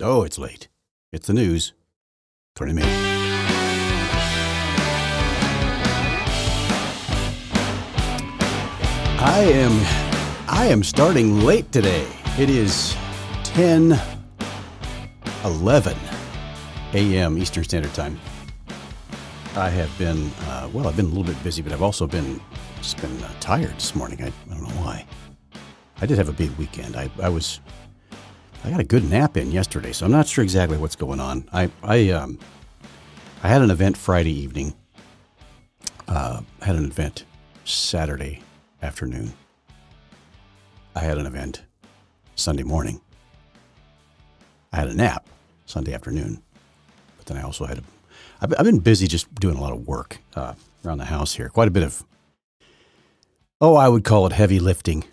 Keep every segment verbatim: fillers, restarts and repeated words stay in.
Oh, it's late. It's the news. twenty minutes. I am, I am starting late today. It is ten eleven a.m. Eastern Standard Time. I have been, uh, well, I've been a little bit busy, but I've also been, just been uh, tired this morning. I, I don't know why. I did have a big weekend. I, I was, I got a good nap in yesterday, so I'm not sure exactly what's going on. I, I, um, I had an event Friday evening. Uh, had an event Saturday afternoon. I had an event Sunday morning. I had a nap Sunday afternoon, but then I also had a, I've, I've been busy just doing a lot of work uh, around the house here. Quite a bit of, oh, I would call it heavy lifting.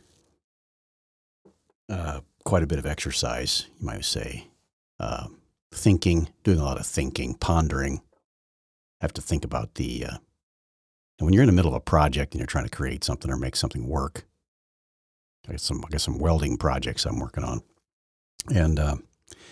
Uh, quite a bit of exercise, you might say. Uh, thinking, doing a lot of thinking, pondering. Have to think about the, uh, and when you're in the middle of a project and you're trying to create something or make something work, I got some, I got some welding projects I'm working on. And uh,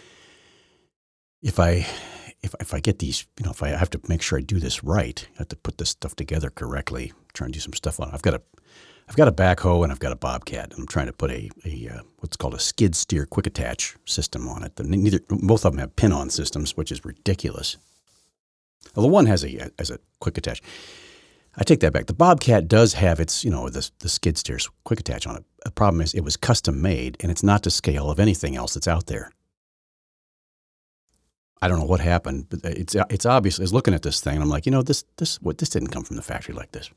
if I, if, if I get these, you know, if I have to make sure I do this right, I have to put this stuff together correctly, try and do some stuff on it. I've got a, I've got a backhoe and I've got a bobcat, and I'm trying to put a, a uh, what's called a skid steer quick attach system on it. The, neither, both of them have pin-on systems, which is ridiculous. Well, the one has a, has a quick attach. I take that back. The bobcat does have its, you know, the, the skid steers quick attach on it. The problem is it was custom made, and it's not to scale of anything else that's out there. I don't know what happened, but it's it's obvious. I was looking at this thing, and I'm like, you know, this this what this didn't come from the factory like this.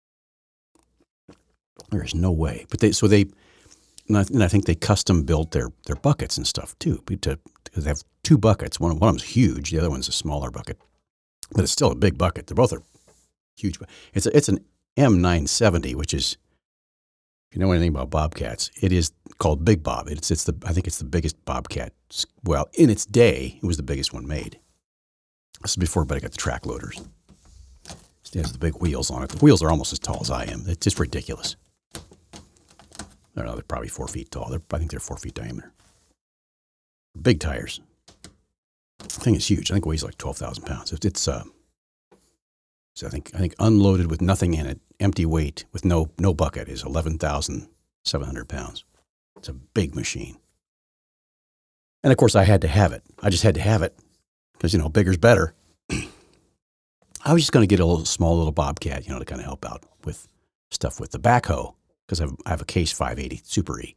There is no way. But they so they, and I, and I think they custom built their their buckets and stuff too. To, they have two buckets. One one of them's huge. The other one's a smaller bucket, but it's still a big bucket. They both are huge. It's a, it's an M nine seventy, which is, if you know anything about bobcats, it is called Big Bob. It's it's the I think it's the biggest bobcat. Well, in its day, it was the biggest one made. This is before everybody got the track loaders. It has the big wheels on it. The wheels are almost as tall as I am. It's just ridiculous. I don't know, they're probably four feet tall. They're, I think they're four feet diameter. Big tires. The thing is huge. I think it weighs like twelve thousand pounds. It's, it's uh, so I think I think unloaded with nothing in it, empty weight with no no bucket is eleven thousand seven hundred pounds. It's a big machine. And of course, I had to have it. I just had to have it because, you know, bigger's better. I was just going to get a little small little bobcat, you know, to kind of help out with stuff with the backhoe, because I have, I have a Case five eighty Super E.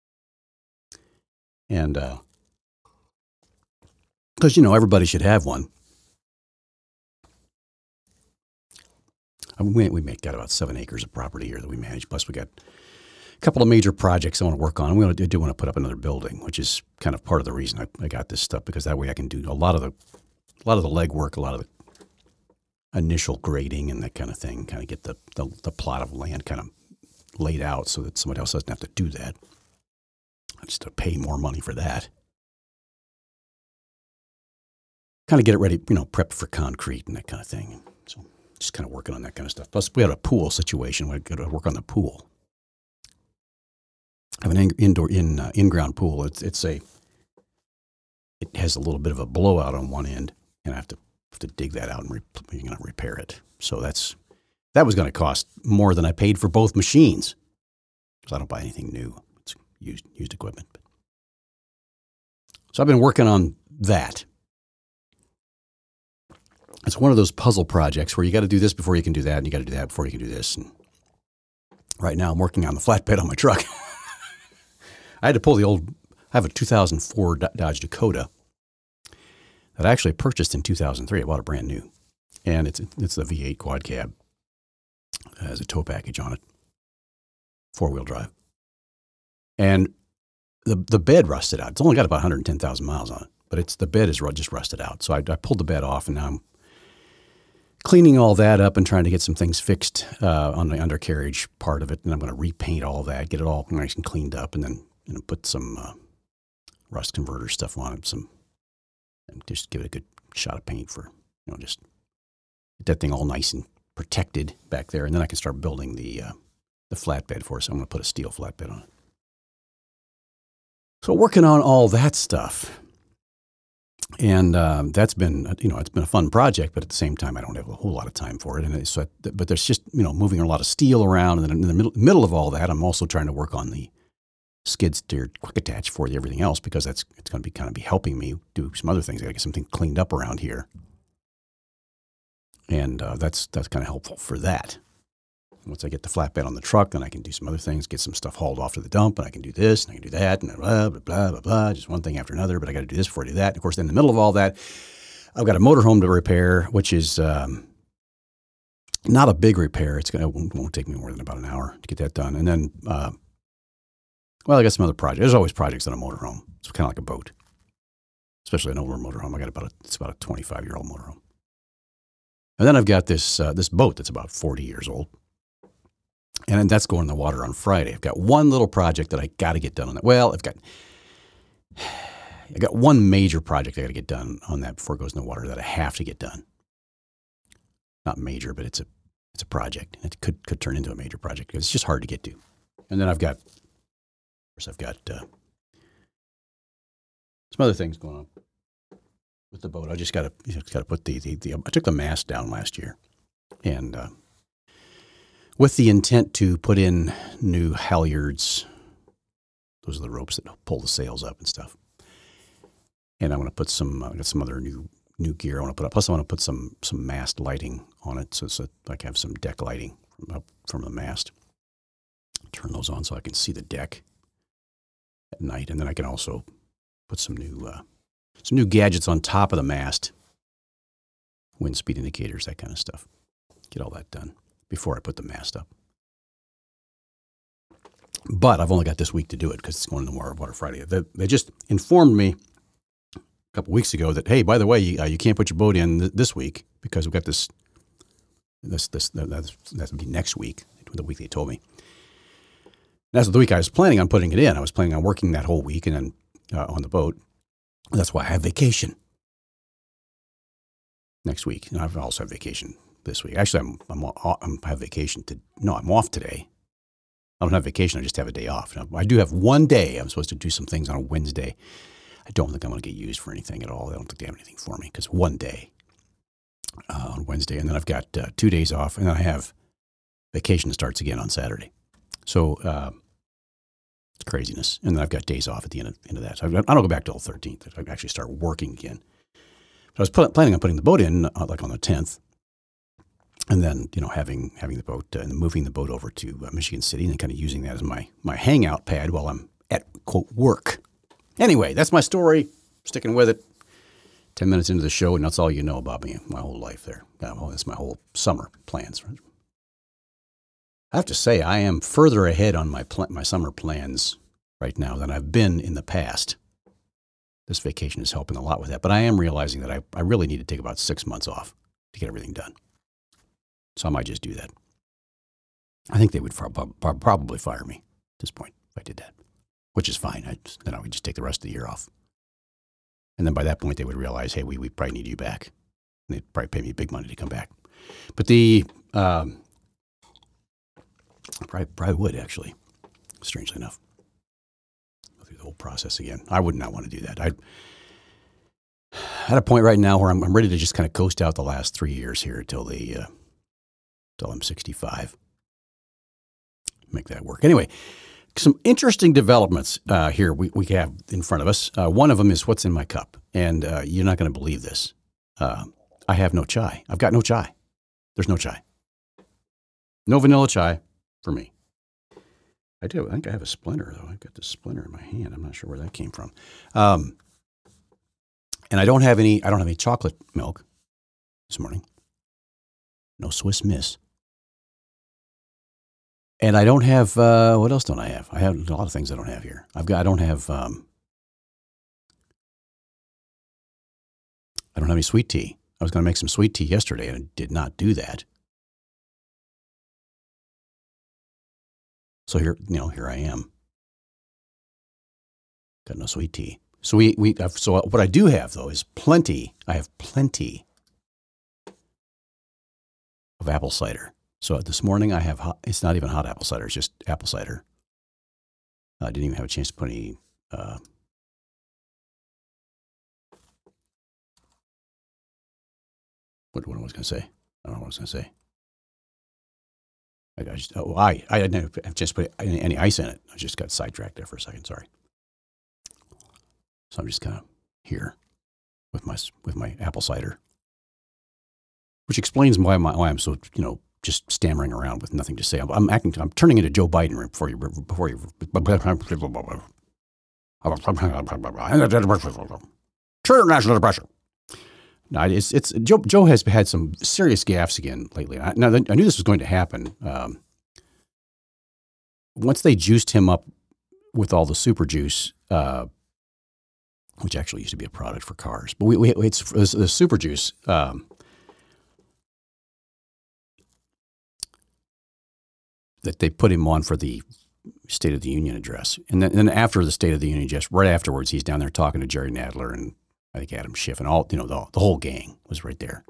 And, uh, because, you know, everybody should have one. I mean, we, we make, got about seven acres of property here that we manage. Plus, we got a couple of major projects I want to work on. We want to, do want to put up another building, which is kind of part of the reason I, I got this stuff, because that way I can do a lot of the, a lot of the legwork, a lot of the initial grading and that kind of thing, kind of get the, the, the plot of land kind of laid out so that somebody else doesn't have to do that. I just have to pay more money for that. Kind of get it ready, you know, prepped for concrete and that kind of thing. So just kind of working on that kind of stuff. Plus, we had a pool situation. We got to work on the pool. I have an in, indoor, in uh, in-ground pool. It's it's a, it has a little bit of a blowout on one end, and I have to have to dig that out and re- you're going to repair it. So that's that was going to cost more than I paid for both machines, because I don't buy anything new. It's used used equipment. So I've been working on that. It's one of those puzzle projects where you got to do this before you can do that, and you got to do that before you can do this. And right now, I'm working on the flatbed on my truck. I had to pull the old. I have a two thousand four Dodge Dakota that I actually purchased in two thousand three. I bought it brand new. And it's it's the V eight quad cab. It has a tow package on it. Four-wheel drive. And the the bed rusted out. It's only got about one hundred ten thousand miles on it. But it's the bed is just rusted out. So I, I pulled the bed off, and now I'm cleaning all that up and trying to get some things fixed uh, on the undercarriage part of it. And I'm going to repaint all that, get it all nice and cleaned up, and then you know, put some uh, rust converter stuff on it, some, and just give it a good shot of paint for, you know, just get that thing all nice and protected back there. And then I can start building the uh, the flatbed for us. I'm going to put a steel flatbed on it. So working on all that stuff. And um, that's been, you know, it's been a fun project, but at the same time, I don't have a whole lot of time for it. And it's, so, but there's just, you know, moving a lot of steel around. And then in the middle, middle of all that, I'm also trying to work on the skid steer quick attach for the everything else, because that's, it's going to be kind of be helping me do some other things. I got to get something cleaned up around here. And uh, that's, that's kind of helpful for that. Once I get the flatbed on the truck, then I can do some other things, get some stuff hauled off to the dump, and I can do this, and I can do that, and blah, blah, blah, blah, blah, just one thing after another, but I got to do this before I do that. And of course, in the middle of all that, I've got a motorhome to repair, which is um, not a big repair. It's gonna, it won't, won't take me more than about an hour to get that done. And then, uh, well, I got some other projects. There's always projects on a motorhome. It's kind of like a boat, especially an older motorhome. I got about a, it's about a twenty-five-year-old motorhome. And then I've got this uh, this boat that's about forty years old. And that's going in the water on Friday. I've got one little project that I got to get done on that. Well, I've got I got one major project I got to get done on that before it goes in the water that I have to get done. Not major, but it's a it's a project. It could could turn into a major project because it's just hard to get to. And then I've got, of course, I've got uh, some other things going on with the boat. I just got to just got to put the, the the I took the mast down last year, and. Uh, with the intent to put in new halyards. Those are the ropes that pull the sails up and stuff. And I'm going to put some, I got some other new new gear I want to put up. Plus I want to put some some mast lighting on it, so, so I can have some deck lighting from, up from the mast. Turn those on so I can see the deck at night. And then I can also put some new, uh, some new gadgets on top of the mast. Wind speed indicators, that kind of stuff. Get all that done before I put the mast up. But I've only got this week to do it because it's going in the water, water Friday. They, they just informed me a couple weeks ago that, hey, by the way, you, uh, you can't put your boat in th- this week because we've got this, this, this, that's, that's be next week, the week they told me. And that's the week I was planning on putting it in. I was planning on working that whole week and then uh, on the boat. That's why I have vacation next week. And I've also have vacation this week. Actually, I'm, I'm, I'm I have vacation to, no, I'm off today. I don't have vacation. I just have a day off. Now, I do have one day. I'm supposed to do some things on a Wednesday. I don't think I'm going to get used for anything at all. I don't think they have anything for me because one day uh, on Wednesday. And then I've got uh, two days off. And then I have vacation starts again on Saturday. So uh, it's craziness. And then I've got days off at the end of, end of that. So I don't go back till the thirteenth. I actually start working again. But I was put, planning on putting the boat in uh, like on the tenth. And then, you know, having having the boat uh, and moving the boat over to uh, Michigan City and kind of using that as my my hangout pad while I'm at, quote, work. Anyway, that's my story. Sticking with it. Ten minutes into the show, and that's all you know about me, my whole life there. Well, that's my whole summer plans. I have to say, I am further ahead on my pl- my summer plans right now than I've been in the past. This vacation is helping a lot with that. But I am realizing that I, I really need to take about six months off to get everything done. So I might just do that. I think they would far, probably fire me at this point if I did that, which is fine. I just, then I would just take the rest of the year off. And then by that point, they would realize, hey, we, we probably need you back. And they'd probably pay me big money to come back. But the, um, probably, probably would actually, strangely enough. Go through the whole process again. I would not want to do that. I'd, at a point right now where I'm, I'm ready to just kind of coast out the last three years here until the, uh, Till I'm sixty-five. Make that work. Anyway, some interesting developments uh, here we, we have in front of us. Uh, one of them is what's in my cup. And uh, you're not going to believe this. Uh, I have no chai. I've got no chai. There's no chai. No vanilla chai for me. I do. I think I have a splinter, though. I've got the splinter in my hand. I'm not sure where that came from. Um, and I don't have any, I don't have any chocolate milk this morning. No Swiss Miss. And I don't have, uh, what else don't I have? I have a lot of things I don't have here. I've got, I don't have, um, I don't have any sweet tea. I was going to make some sweet tea yesterday and I did not do that. So here, you know, here I am. Got no sweet tea. So we, we, have, so what I do have though is plenty. I have plenty of apple cider. So this morning I have hot, it's not even hot apple cider, it's just apple cider. I didn't even have a chance to put any uh, What, what was I going to say? I don't know what I was going to say. I, I just, oh, I, I didn't have just put any, any ice in it. I just got sidetracked there for a second. Sorry. So I'm just kind of here with my, with my apple cider, which explains why, my, why I'm so, you know, just stammering around with nothing to say. I'm, I'm acting, I'm turning into Joe Biden before you, before you, true national depression. No, it's, it's, Joe, Joe has had some serious gaffes again lately. I, now, I knew this was going to happen. Um, once they juiced him up with all the super juice, uh, which actually used to be a product for cars, but we, we it's, it's the super juice, um, that they put him on for the State of the Union address. And then, and then after the State of the Union address, right afterwards, he's down there talking to Jerry Nadler and I think Adam Schiff and all, you know, the, the whole gang was right there.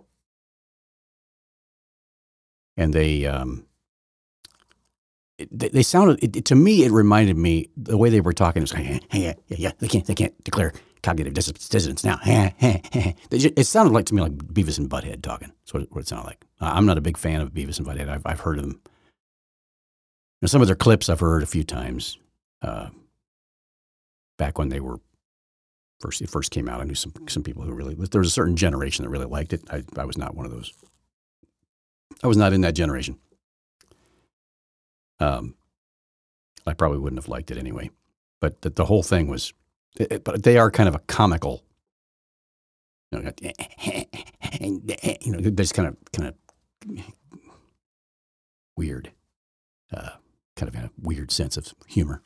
And they, um, it, they, they sounded, it, it, to me, it reminded me, the way they were talking, it was like, hey, hey, yeah, yeah, yeah, they can't, they can't declare cognitive dis- dissonance now. It sounded like to me like Beavis and Butthead talking. That's what it, what it sounded like. I'm not a big fan of Beavis and Butthead. I've, I've heard of them. You know, some of their clips I've heard a few times, uh, back when they were first, it first came out. I knew some, some people who really, there was a certain generation that really liked it. I, I was not one of those. I was not in that generation. Um, I probably wouldn't have liked it anyway, but the, the whole thing was, it, but they are kind of a comical, you know, you know, they're just kind of, kind of weird, uh, kind of in a weird sense of humor.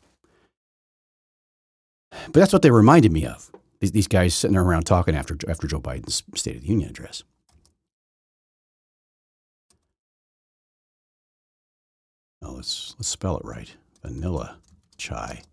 But that's what they reminded me of. These, these guys sitting there around talking after, after Joe Biden's State of the Union address. Well, let's, let's spell it right. Vanilla chai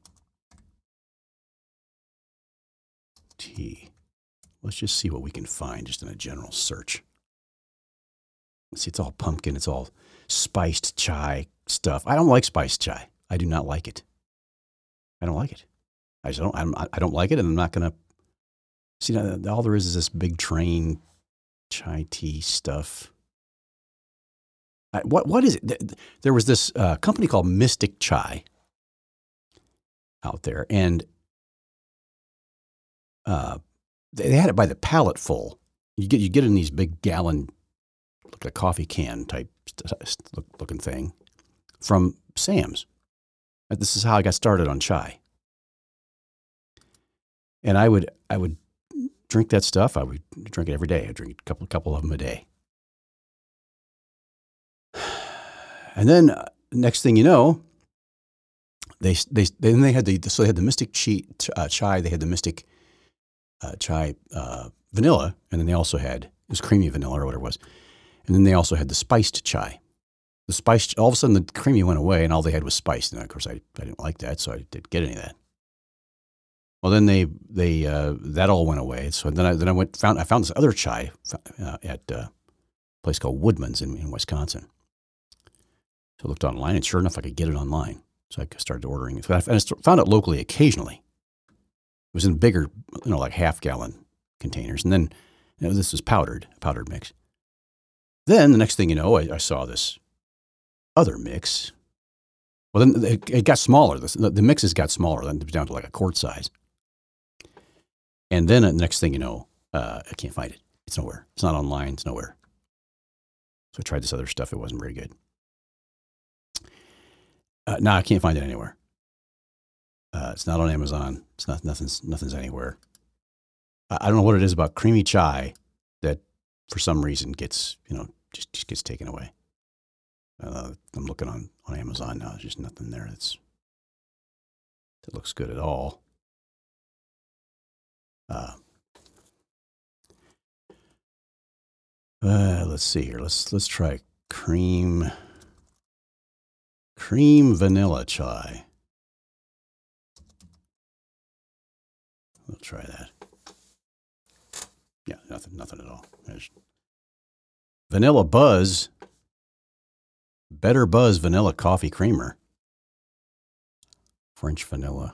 tea. Let's just see what we can find just in a general search. Let's see, it's all pumpkin. It's all spiced chai stuff. I don't like spiced chai. I do not like it. I don't like it. I just don't, I'm, I don't like it, and I'm not going to see. All there is is this Big Train chai tea stuff. I, what what is it? There was this uh, company called Mystic Chai out there, and uh, they had it by the pallet full. You get you get in these big gallon, like a coffee can type looking thing from Sam's. This is how I got started on chai. And I would I would drink that stuff. I would drink it every day. I drink a couple couple of them a day. And then uh, next thing you know, they they then they had the so they had the Mystic Chai, uh, chai. They had the Mystic uh, Chai uh, vanilla, and then they also had it was creamy vanilla or whatever it was, and then they also had the spiced chai. The spiced all of a sudden the creamy went away, and all they had was spiced. And of course, I I didn't like that, so I didn't get any of that. Well, then they they uh, that all went away. So then I then I went found I found this other chai uh, at uh, a place called Woodman's in, in Wisconsin. So I looked online, and sure enough, I could get it online. So I started ordering it. I found it locally occasionally. It was in bigger, you know, like half gallon containers, and then you know, this was powdered, powdered mix. Then the next thing you know, I, I saw this other mix. Well, then it, it got smaller. The, the mixes got smaller, then down to like a quart size. And then the next thing you know, uh, I can't find it. It's nowhere. It's not online. It's nowhere. So I tried this other stuff. It wasn't very good. Uh, no, I can't find it anywhere. Uh, it's not on Amazon. It's not nothing's nothing's anywhere. I, I don't know what it is about creamy chai that, for some reason, gets you know just, just gets taken away. Uh, I'm looking on, on Amazon now. There's just nothing there that's that looks good at all. Uh, uh, let's see here. Let's let's try cream cream vanilla chai. We'll try that. Yeah, nothing nothing at all. There's Vanilla Buzz. Better Buzz vanilla coffee creamer. French vanilla.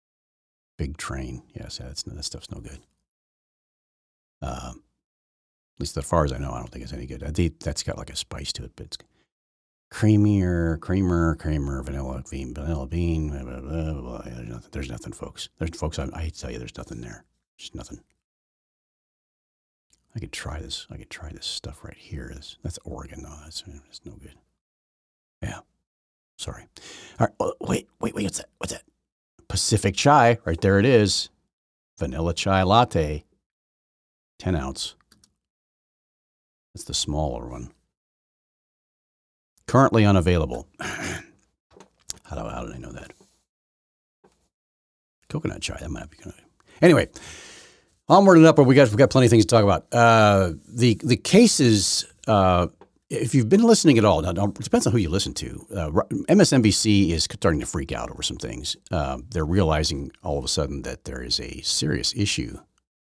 Big Train. Yes, yeah, that's, that stuff's no good. Um, At least as far as I know, I don't think it's any good. I think that's got like a spice to it, but it's creamier, creamer, creamer, vanilla bean, vanilla bean. Blah, blah, blah, blah, blah. There's nothing, there's nothing, folks. There's folks. I, I hate to tell you, there's nothing there. Just nothing. I could try this. I could try this stuff right here. This, that's Oregon. No, that's, that's no good. Yeah. Sorry. All right. Oh, wait, wait, wait. What's that? What's that? Pacific Chai. Right there it is. Vanilla chai latte. ten ounce. That's the smaller one. Currently unavailable. how, do, how did I know that? Coconut chai. That might be good. Anyway, onward and upward. We got we got plenty of things to talk about. Uh, the the cases. Uh, if you've been listening at all, now it depends on who you listen to. Uh, M S N B C is starting to freak out over some things. Uh, they're realizing all of a sudden that there is a serious issue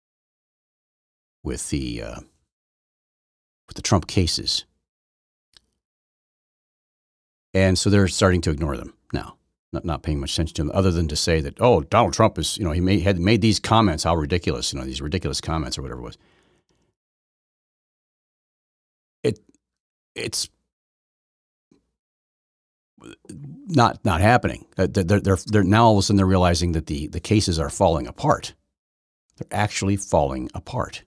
with the uh, with the Trump cases. And so they're starting to ignore them now, not, not paying much attention to them, other than to say that, oh, Donald Trump is, you know, he made, had made these comments, how ridiculous, you know, these ridiculous comments or whatever it was. It, it's not not happening. They're, they're, they're now all of a sudden they're realizing that the, the cases are falling apart. They're actually falling apart.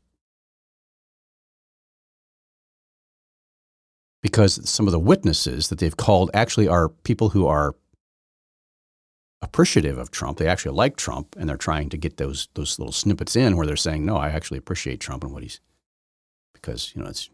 Because some of the witnesses that they've called actually are people who are appreciative of Trump. They actually like Trump, and they're trying to get those those little snippets in where they're saying, no, I actually appreciate Trump and what he's, because, you know, it's,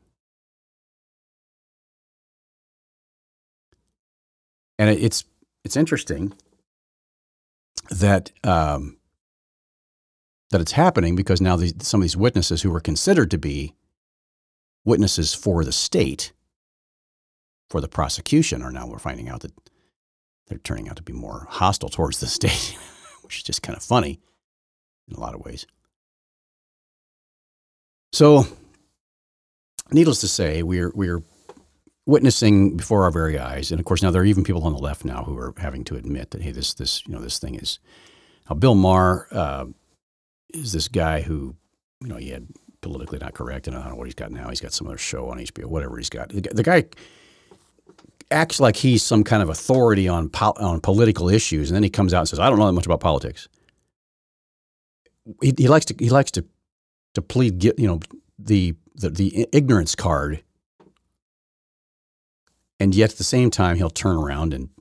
and it, it's, it's interesting that, um, that it's happening because now these, some of these witnesses who were considered to be witnesses for the state, for the prosecution, are now we're finding out that they're turning out to be more hostile towards the state, which is just kind of funny in a lot of ways. So, needless to say, we're we're witnessing before our very eyes, and of course now there are even people on the left now who are having to admit that, hey, this this you know this thing is. Now, Bill Maher uh, is this guy who, you know, he had politically not correct, and I don't know what he's got now. He's got some other show on H B O, whatever he's got. The, the guy acts like he's some kind of authority on po- on political issues, and then he comes out and says, "I don't know that much about politics." He, he likes to he likes to to plead, you know, the, the the ignorance card, and yet at the same time he'll turn around and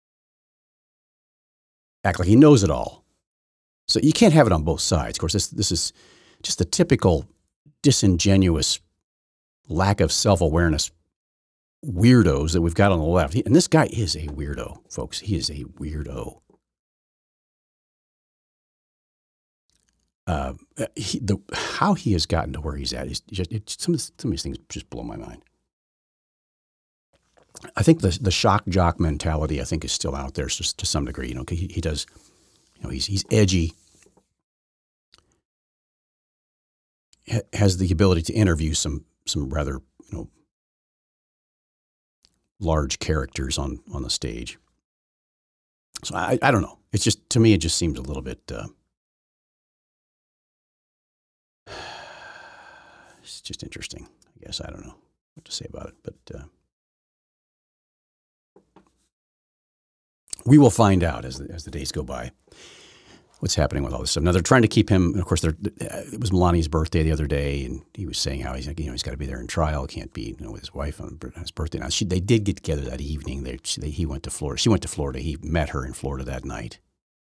act like he knows it all. So you can't have it on both sides. Of course, this this is just the typical disingenuous, lack of self-awareness weirdos that we've got on the left. And this guy is a weirdo, folks. He is a weirdo. Uh, he, the, how he has gotten to where he's at is just, it's, some, of this, some of these things just blow my mind. I think the the shock jock mentality, I think, is still out there just to some degree. You know, he, he does, you know, he's he's edgy, ha, has the ability to interview some some rather, you know, large characters on, on the stage. So I, I don't know. It's just, to me, it just seems a little bit, uh, it's just interesting. I guess I don't know what to say about it, but uh, we will find out as the, as the days go by what's happening with all this stuff. Now they're trying to keep him. And of course, they're, it was Melania's birthday the other day, and he was saying how he's like, you know, he's got to be there in trial. He can't be, you know, with his wife on his birthday. Now she, they did get together that evening. They, she, they, he went to Florida. She went to Florida. He met her in Florida that night,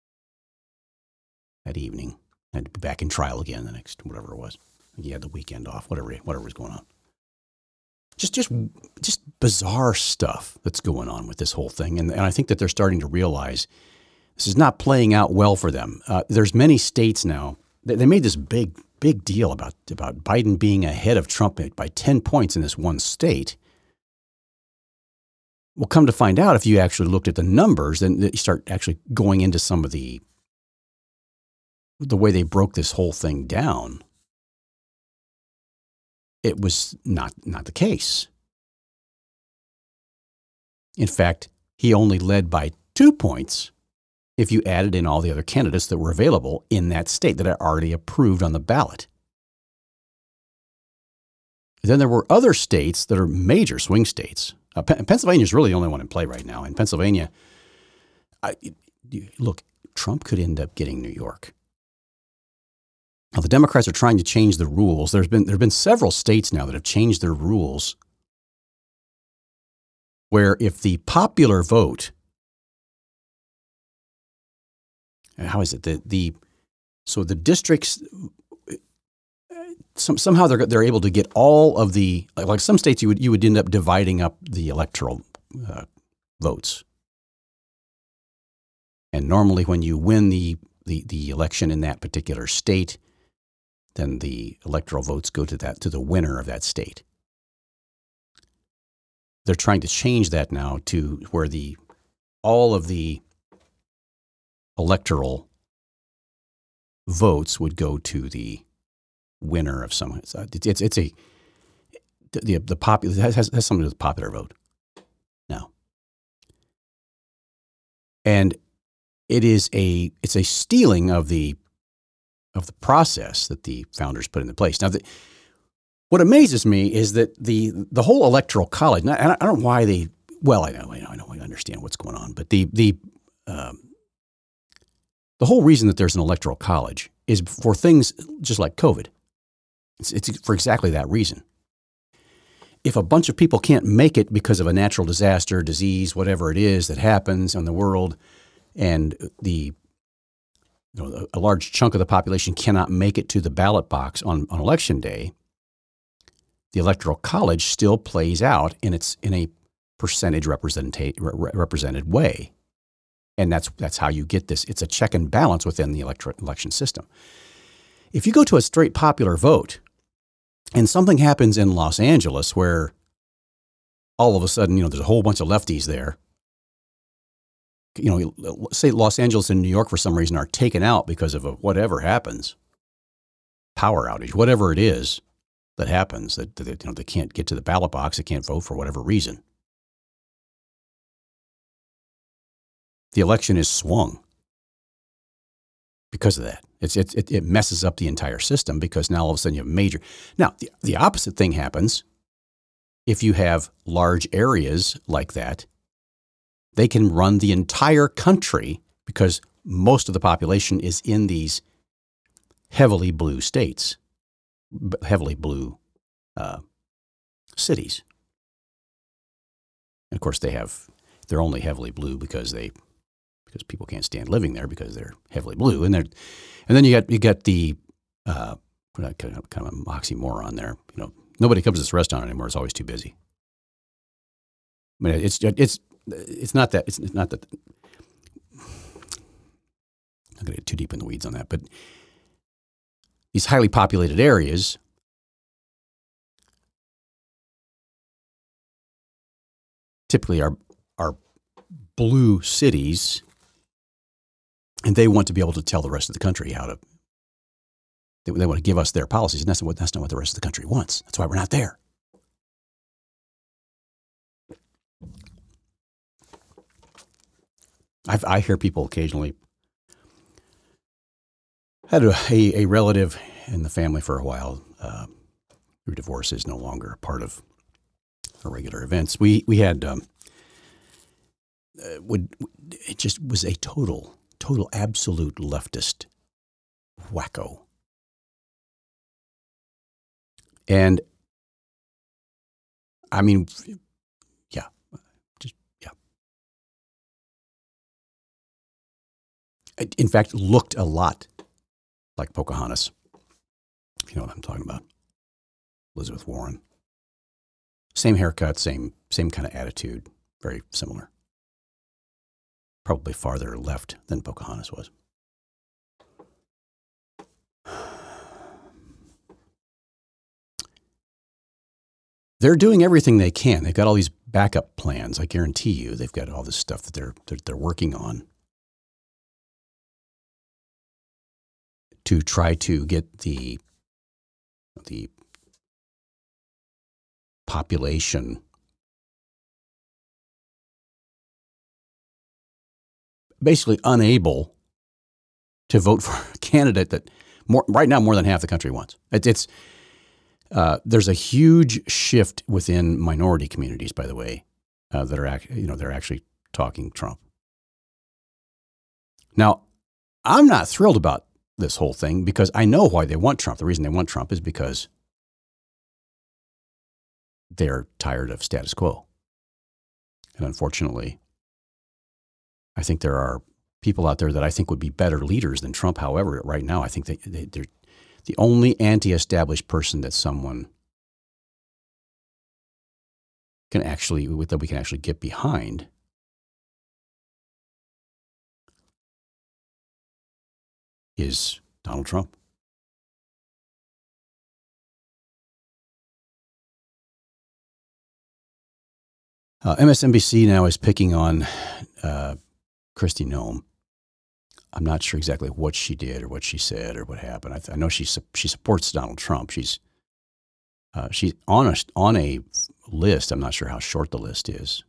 that evening, and to be back in trial again the next whatever it was. He had the weekend off, whatever whatever was going on. Just just just bizarre stuff that's going on with this whole thing, and and I think that they're starting to realize this is not playing out well for them. Uh, there's many states now. They, they made this big, big deal about, about Biden being ahead of Trump by ten points in this one state. Well, come to find out, if you actually looked at the numbers, then you start actually going into some of the the way they broke this whole thing down. It was not not the case. In fact, he only led by two points if you added in all the other candidates that were available in that state that are already approved on the ballot. Then there were other states that are major swing states. Uh, P- Pennsylvania is really the only one in play right now. In Pennsylvania, I, look, Trump could end up getting New York. Now, the Democrats are trying to change the rules. There's been there have been several states now that have changed their rules where if the popular vote, how is it, the, the so the districts, some, somehow they're they're able to get all of the, like some states you would you would end up dividing up the electoral uh, votes. And normally when you win the, the, the election in that particular state, then the electoral votes go to that to the winner of that state. They're trying to change that now to where the all of the electoral votes would go to the winner of some. It's it's, it's a the the popular has, has something to do with the popular vote now, and it is a it's a stealing of the of the process that the founders put into place. Now, the, what amazes me is that the the whole electoral college. And I, I don't know why they. Well, I know, I know, I know, I understand what's going on, but the the um, the whole reason that there's an electoral college is for things just like COVID. It's, it's for exactly that reason. If a bunch of people can't make it because of a natural disaster, disease, whatever it is that happens in the world, and the you know, a large chunk of the population cannot make it to the ballot box on, on election day, the electoral college still plays out in its in a percentage representa- re- represented way, and that's that's how you get this. It's a check and balance within the electro- election system. If you go to a straight popular vote, and something happens in Los Angeles where all of a sudden you know there's a whole bunch of lefties there. You know, say Los Angeles and New York for some reason are taken out because of a, whatever happens, power outage, whatever it is that happens, that, that you know they can't get to the ballot box, they can't vote for whatever reason. The election is swung because of that. It's, it, it, it messes up the entire system because now all of a sudden you have major. Now, the, the opposite thing happens if you have large areas like that. They can run the entire country because most of the population is in these heavily blue states, heavily blue uh, cities. And of course, they have they're only heavily blue because they because people can't stand living there because they're heavily blue, and they're and then you got you got the uh, kind of kind of an oxymoron there. You know, nobody comes to this restaurant anymore; it's always too busy. I mean, it's it's. It's not that. It's not that. I'm not going to get too deep in the weeds on that, but these highly populated areas typically are are blue cities, and they want to be able to tell the rest of the country how to. They, they want to give us their policies, and that's not what that's not what the rest of the country wants. That's why we're not there. I've, I hear people occasionally. Had a, a, a relative in the family for a while. Uh, who divorce is no longer a part of our regular events. We we had um, uh, would it just was a total total absolute leftist wacko, and I mean. In fact, looked a lot like Pocahontas, if you know what I'm talking about. Elizabeth Warren. Same haircut, same same kind of attitude, very similar. Probably farther left than Pocahontas was. They're doing everything they can. They've got all these backup plans. I guarantee you, they've got all this stuff that they're they're, they're working on to try to get the the population basically unable to vote for a candidate that more right now more than half the country wants. It, it's Uh, there's a huge shift within minority communities, by the way, uh, that are act- you know they're actually talking Trump. Now, I'm not thrilled about this whole thing because I know why they want Trump. The reason they want Trump is because they're tired of status quo. And unfortunately, I think there are people out there that I think would be better leaders than Trump. However, right now, I think they, they, they're the only anti-established person that someone can actually, that we can actually get behind is Donald Trump. Uh, M S N B C now is picking on uh, Kristi Noem. I'm not sure exactly what she did or what she said or what happened. I, th- I know she su- she supports Donald Trump. She's uh, she's on a on a list. I'm not sure how short the list is.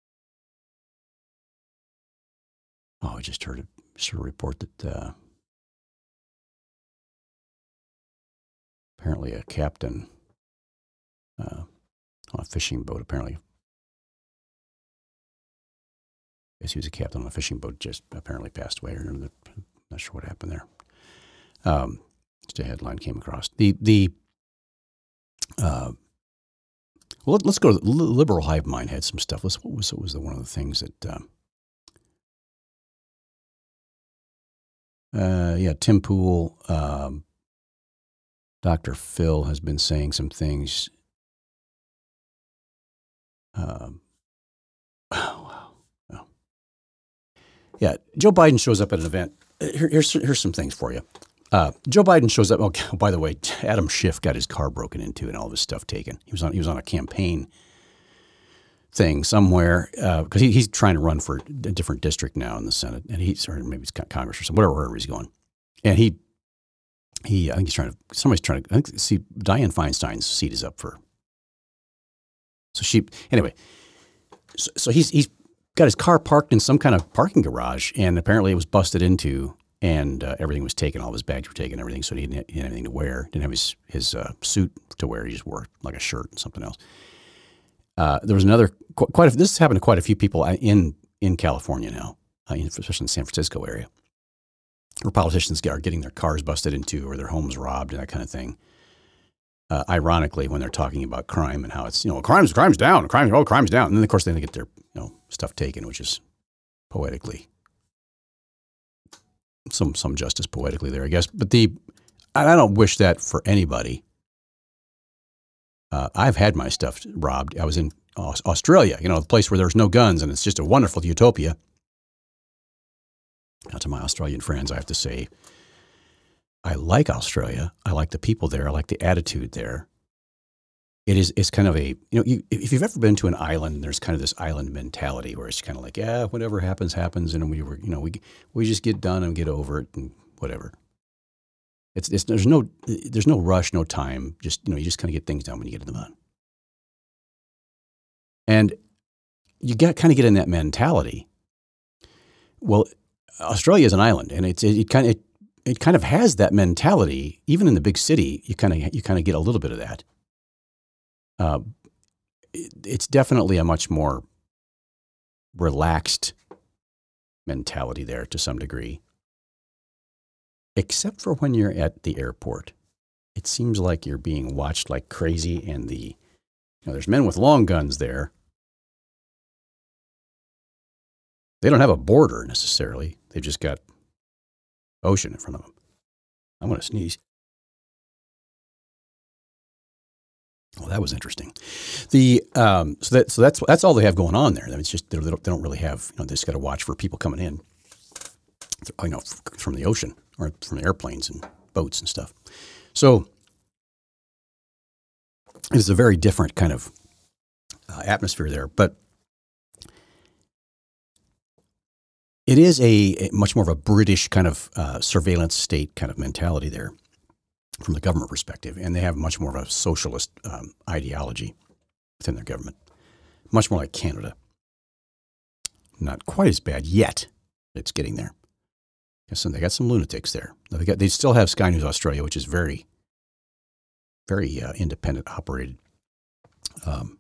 Oh, I just heard a sort of report that uh, apparently a captain uh, on a fishing boat apparently. I guess he was a captain on a fishing boat, just apparently passed away. Or I'm not sure what happened there. Um, just a headline came across. The the uh, well, let, us go to the liberal hive mind had some stuff. Let's, what was what was the, one of the things that um, uh, yeah, Tim Pool, um, Doctor Phil has been saying some things. Um, oh, wow. Oh. Yeah, Joe Biden shows up at an event. Here, here's here's some things for you. Uh, Joe Biden shows up. Oh, by the way, Adam Schiff got his car broken into and all of his stuff taken. He was on he was on a campaign thing somewhere because uh, he, he's trying to run for a different district now in the Senate, and he's or maybe it's Congress or something, whatever wherever he's going. And he he I think he's trying to somebody's trying to I think see Dianne Feinstein's seat is up for. So she anyway. So, so he's he's got his car parked in some kind of parking garage, and apparently it was busted into. And uh, everything was taken. All of his bags were taken, everything. So he didn't have anything to wear. Didn't have his his uh, suit to wear. He just wore like a shirt and something else. Uh, there was another quite. A, this has happened to quite a few people in in California now, uh, especially in the San Francisco area, where politicians are getting their cars busted into or their homes robbed and that kind of thing. Uh, ironically, when they're talking about crime and how it's you know crime's crime's down, crime oh crime's down, and then of course they get their you know stuff taken, which is poetically. Some some justice poetically there, I guess. But the I don't wish that for anybody. Uh, I've had my stuff robbed. I was in Australia, you know, the place where there's no guns, and it's just a wonderful utopia. Now, to my Australian friends, I have to say, I like Australia. I like the people there. I like the attitude there. It is it's kind of a, you know, you, if you've ever been to an island, there's kind of this island mentality where it's kind of like, yeah, whatever happens, happens. And we were, you know, we we just get done and get over it and whatever. It's, it's there's no there's no rush, no time. Just, you know, you just kind of get things done when you get in the mud. And you got kind of get in that mentality. Well, Australia is an island, and it's it, it kind of it, it kind of has that mentality. Even in the big city, you kind of you kind of get a little bit of that. Uh, it's definitely a much more relaxed mentality there to some degree, except for when you're at the airport. It seems like you're being watched like crazy, and the you know, there's men with long guns there. They don't have a border necessarily. They've just got ocean in front of them. I'm going to sneeze. Well, that was interesting. The um, so that so that's that's all they have going on there. I mean, it's just they don't, they don't really have. You know, they just got to watch for people coming in. You know, from the ocean or from the airplanes and boats and stuff. So it's a very different kind of uh, atmosphere there, but it is a, a much more of a British kind of uh, surveillance state kind of mentality there. From the government perspective, and they have much more of a socialist um, ideology within their government, much more like Canada. Not quite as bad yet. It's getting there. So they got some lunatics there. They got they still have Sky News Australia, which is very, very uh, independent operated. Um,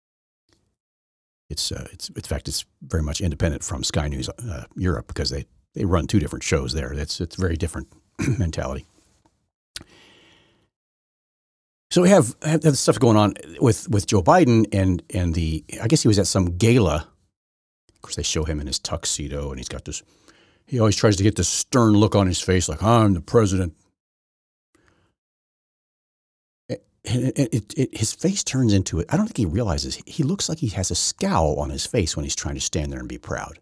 it's uh, it's in fact it's very much independent from Sky News uh, Europe because they, they run two different shows there. That's it's very different mentality. So we have, have that stuff going on with, with Joe Biden and and the I guess he was at some gala. Of course, they show him in his tuxedo and he's got this. He always tries to get this stern look on his face, like I'm the president. And it, it, it, his face turns into it. I don't think he realizes he looks like he has a scowl on his face when he's trying to stand there and be proud.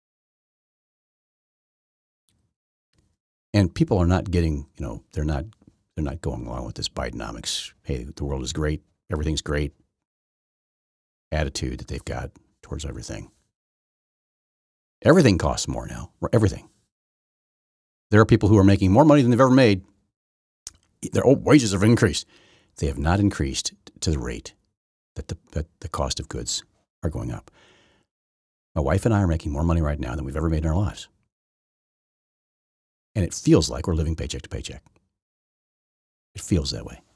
And people are not getting, you know, they're not, they're not going along with this Bidenomics. Hey, the world is great, everything's great attitude that they've got towards everything. Everything costs more now. Everything. There are people who are making more money than they've ever made. Their wages have increased. They have not increased to the rate that the, that the cost of goods are going up. My wife and I are making more money right now than we've ever made in our lives. And it feels like we're living paycheck to paycheck. It feels that way.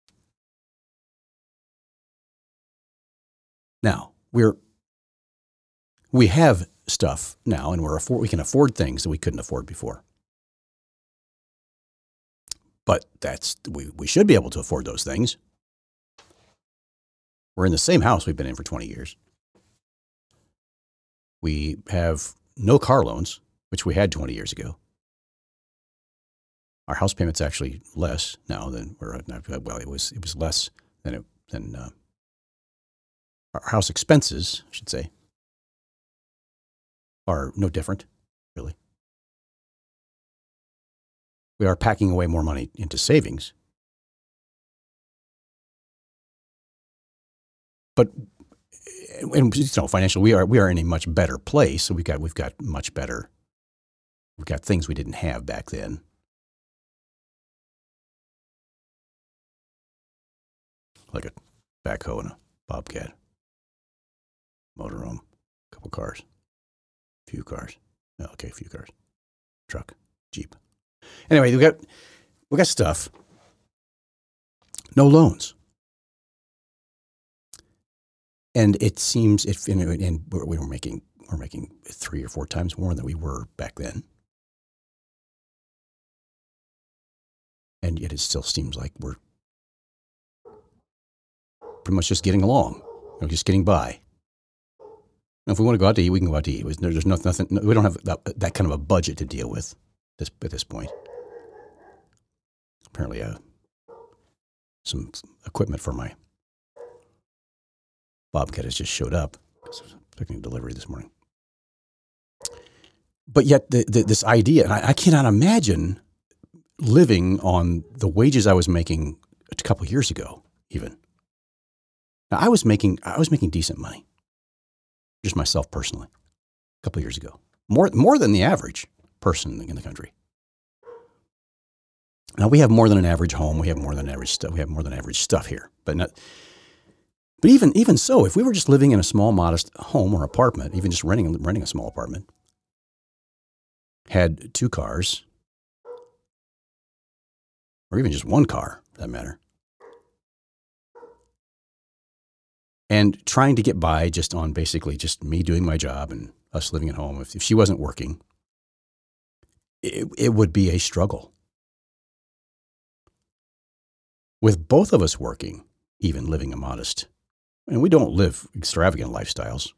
Now, we're, we have stuff now, and we're afford, we can afford things that we couldn't afford before. But that's we, we should be able to afford those things. We're in the same house we've been in for twenty years. We have no car loans, which we had twenty years ago. Our house payment's actually less now than we're well. It was it was less than it than uh, our house expenses, I should say, are no different, really. We are packing away more money into savings. But and, you know, financially, we are we are in a much better place. So we've got we've got much better. We've got things we didn't have back then. Like a backhoe and a bobcat, motorhome, a couple cars, a few cars. Oh, okay, a few cars, truck, Jeep. Anyway, we got we got stuff. No loans, and it seems if and, and we were making we're making three or four times more than we were back then, and yet it still seems like we're pretty much just getting along, you know, just getting by. And if we want to go out to eat, we can go out to eat. There's nothing. We don't have that, that kind of a budget to deal with this at this point. Apparently, uh, some equipment for my bobcat has just showed up because I was picking a delivery this morning. But yet, the, the, this idea, and I, I cannot imagine living on the wages I was making a couple of years ago, even. Now, I was making I was making decent money, just myself personally, a couple of years ago, more more than the average person in the country. Now we have more than an average home. We have more than average stuff. We have more than average stuff here, but not. But even even so, if we were just living in a small, modest home or apartment, even just renting renting a small apartment, had two cars, or even just one car, for that matter, and trying to get by just on basically just me doing my job and us living at home. If, if she wasn't working, it, it would be a struggle. With both of us working, even living a modest, and we don't live extravagant lifestyles,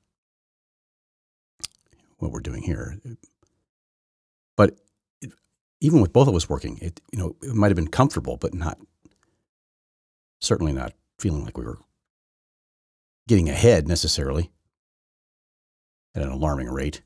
what we're doing here. But it, even with both of us working, it you know it might have been comfortable, but not certainly not feeling like we were getting ahead necessarily at an alarming rate.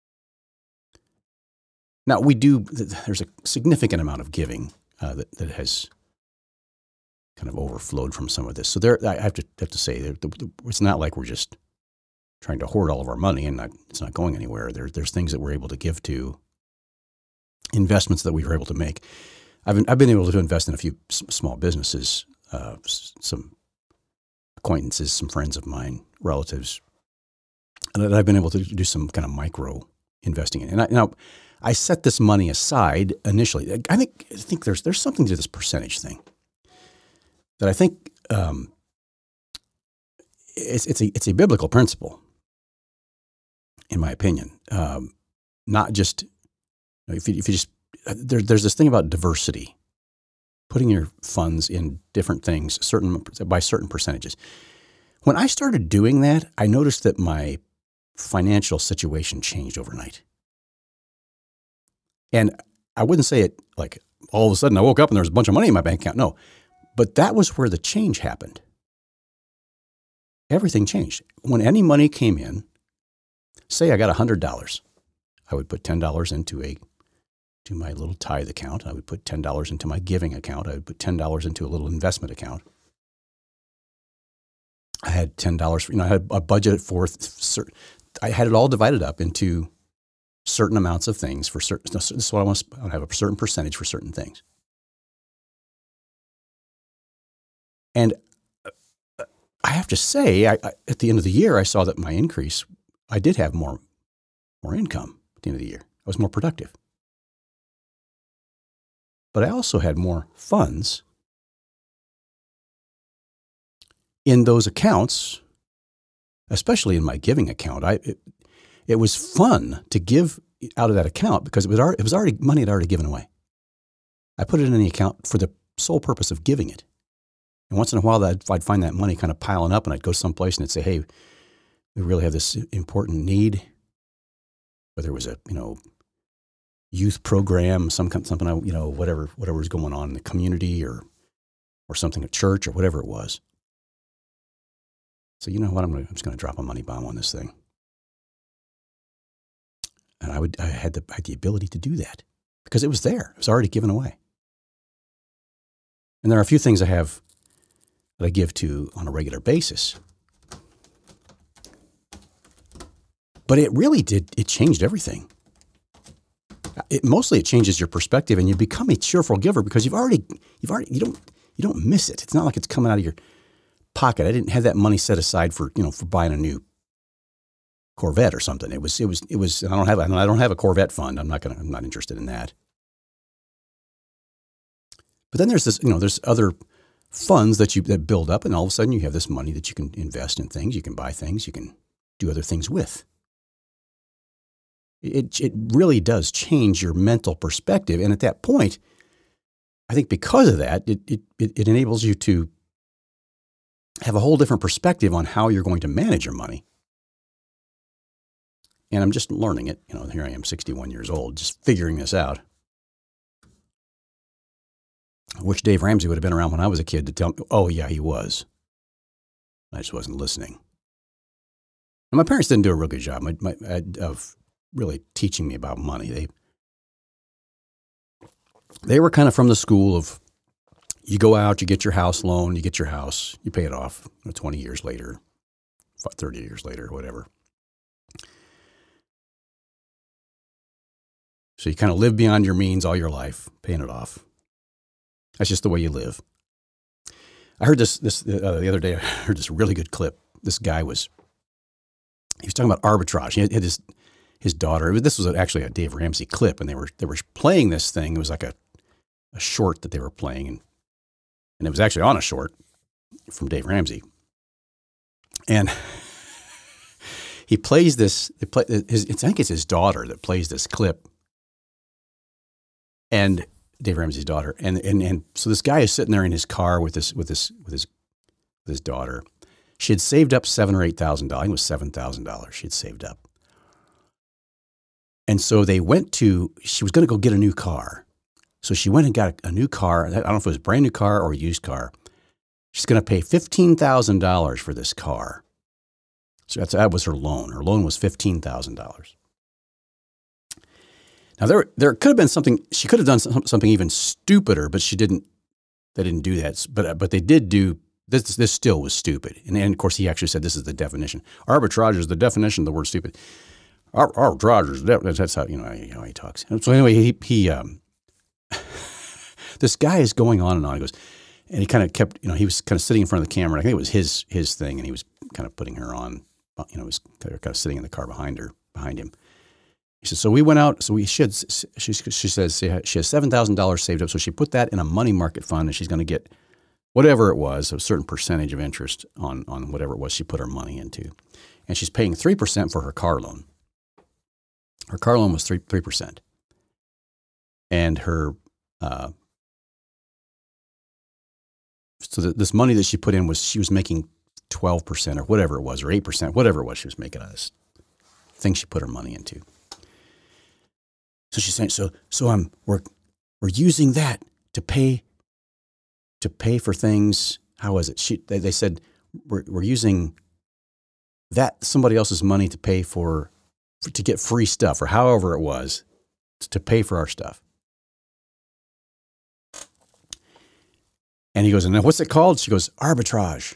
Now we do. There's a significant amount of giving uh, that that has kind of overflowed from some of this. So there, I have to have to say, it's not like we're just trying to hoard all of our money and not, it's not going anywhere. There, there's things that we're able to give to, investments that we were able to make. I've been, I've been able to invest in a few s- small businesses, uh, s- some acquaintances, some friends of mine, relatives, and that I've been able to do some kind of micro investing in. And I, now, I set this money aside initially. I think I think there's there's something to this percentage thing. that I think um, it's, it's, a, it's a biblical principle, in my opinion. Um, not just, you know, if you, if you just, there, there's this thing about diversity, putting your funds in different things, certain by certain percentages. When I started doing that, I noticed that my financial situation changed overnight. And I wouldn't say it like all of a sudden I woke up and there was a bunch of money in my bank account. No, but that was where the change happened. Everything changed. When any money came in, say I got one hundred dollars, I would put ten dollars into a to my little tithe account. I would put ten dollars into my giving account. I would put ten dollars into a little investment account. I had ten dollars, you know, I had a budget for, I had it all divided up into certain amounts of things for certain, this is what I want to, I have a certain percentage for certain things. And I have to say, I, I, at the end of the year, I saw that my increase, I did have more, more income at the end of the year. I was more productive. But I also had more funds in those accounts, especially in my giving account. I it, it was fun to give out of that account because it was already, it was already money I'd already given away. I put it in the account for the sole purpose of giving it. And once in a while, I'd, I'd find that money kind of piling up, and I'd go someplace and I'd say, "Hey, we really have this important need." Whether it was a you know youth program, some something I you know whatever whatever was going on in the community, or or something at church, or whatever it was. So you know what? I'm, gonna, I'm just going to drop a money bomb on this thing. And I would I had the I had the ability to do that because it was there. It was already given away. And there are a few things I have that I give to on a regular basis. But it really did, it changed everything. It mostly it changes your perspective, and you become a cheerful giver because you've already you've already you don't you don't miss it. It's not like it's coming out of your pocket. I didn't have that money set aside for, you know, for buying a new Corvette or something. It was, it was, it was, I don't have, I don't have a Corvette fund. I'm not going to, I'm not interested in that. But then there's this, you know, there's other funds that you, that build up, and all of a sudden you have this money that you can invest in things, you can buy things, you can do other things with. It, it really does change your mental perspective. And at that point, I think because of that, it, it, it enables you to have a whole different perspective on how you're going to manage your money. And I'm just learning it. You know, here I am, sixty-one years old, just figuring this out. I wish Dave Ramsey would have been around when I was a kid to tell me, oh yeah, he was. I just wasn't listening. And my parents didn't do a real good job my, my, of really teaching me about money. They, they were kind of from the school of, you go out, you get your house loan, you get your house, you pay it off you know, twenty years later, thirty years later, whatever. So you kind of live beyond your means all your life, paying it off. That's just the way you live. I heard this this uh, the other day. I heard this really good clip. This guy was he was talking about arbitrage. He had, had his his daughter. This was actually a Dave Ramsey clip, and they were they were playing this thing. It was like a a short that they were playing, and and it was actually on a short from Dave Ramsey. And he plays this. They play his. I think it's his daughter that plays this clip. And Dave Ramsey's daughter, and and and so this guy is sitting there in his car with this with this with his with his daughter. She had saved up seven or eight thousand dollars. I think it was seven thousand dollars she had saved up. And so they went to. She was going to go get a new car, so she went and got a, a new car. I don't know if it was a brand new car or a used car. She's going to pay fifteen thousand dollars for this car. So that's, that was her loan. Her loan was fifteen thousand dollars. Now there, there could have been something. She could have done some, something even stupider, but she didn't. They didn't do that. But but they did do this. This still was stupid. And, and of course, he actually said this is the definition. Arbitrage is the definition of the word stupid. Ar- Arbitrage is that's how you know how he talks. And so anyway, he he um, this guy is going on and on. He goes, and he kind of kept you know he was kind of sitting in front of the camera. I think it was his his thing, and he was kind of putting her on. You know, he was kind of sitting in the car behind her behind him. He says, so we went out, so we should, she, she says she has seven thousand dollars saved up. So she put that in a money market fund, and she's going to get whatever it was, a certain percentage of interest on, on whatever it was she put her money into. And she's paying three percent for her car loan. Her car loan was three, 3%. And her, uh, so the, this money that she put in was, she was making twelve percent or whatever it was, or eight percent, whatever it was she was making on this thing she put her money into. So she's saying, so, so I'm, we're, we're using that to pay, to pay for things. How was it? She, they, they said, we're, we're using that, somebody else's money to pay for, for, to get free stuff, or however it was, to pay for our stuff. And he goes, and now what's it called? She goes, arbitrage.